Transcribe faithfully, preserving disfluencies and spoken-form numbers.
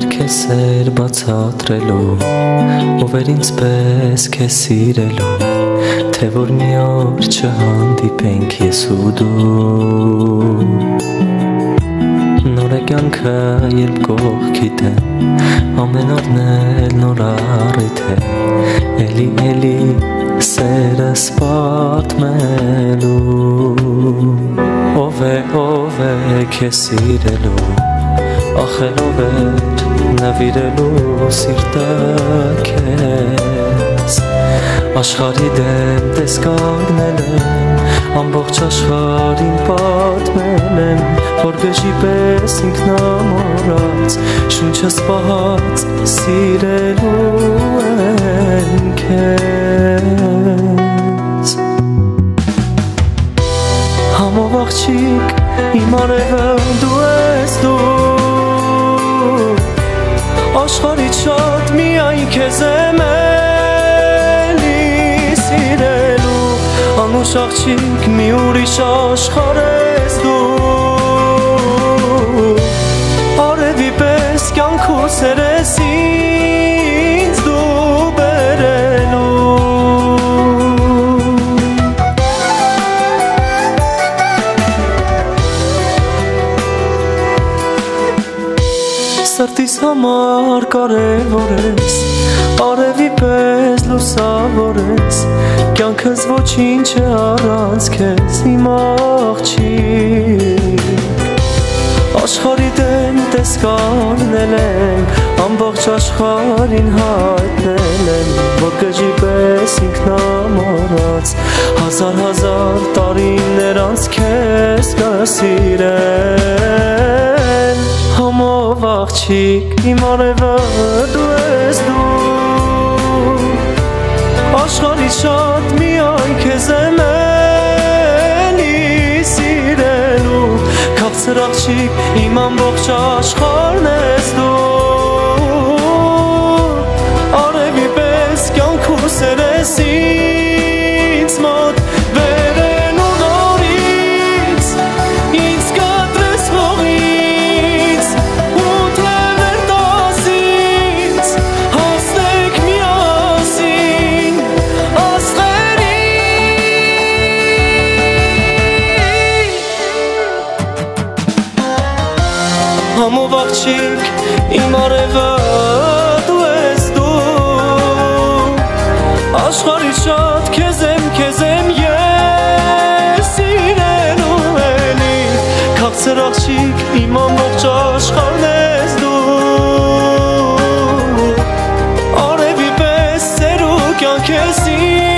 կեսեր բացատրելու ով էր ինձ պես քեզ սիրելու թե որ մի օր չհանդիպենք ես ու դու նոր է կյանքը երբ կողքիդ եմ ամեն օրն էլ նոր առիթ է էլի էլի սերս պատմելու ով է ով է քեզ սիրելու ախելով էր նվիրելու սիրտը քեզ աշխարհի դեմ տես կանգնել եմ ամբողջ աշխարհին պատմել եմ որ գժի պես ինքնամոռաց շունչս պահած սիրելու եմ քեզ համով աղջիկ իմ արևը դու ես դու աշխարհից շատ միայն քեզ եմ էլի սիրելու անուշ աղջիկ մի ուրիշ աշխարհ ես դու արևի պես կյանքուս երես ինձ դու բերելու Սրտիս համար կարևոր ես արևի պես լուսավոր ես կյանքս ոչինչ է առանց քեզ իմ աղջիկ աշխարհի դեմ տես կանգնել եմ ամբողջ աշխարհին հայտնել եմ որ գժի պես ինքնամոռաց հազար հազար տարիներ անց քեզ կսիրեմ համով աղջիկ իմ արևը դու ես դու աշխարհից շատ միայն քեզ եմ էլի սիրելու քաղցր աղջիկ իմ ամբողջ աշխարհն ես դու արևի պես կյանքուս երես ինձ մոտ վերելու նորից ինձ կտրես հողից ու թևեր տաս ինձ հասնենք միասին աստղերի համով աղջիկ իմ արևը դու ես դու աշխարհից շատ քեզ եմ քեզ եմ ես սիրելու էլի քաղցր աղջիկ իմ ամբողջ աշխարհն ես դու արևի պես սերու կյանք ես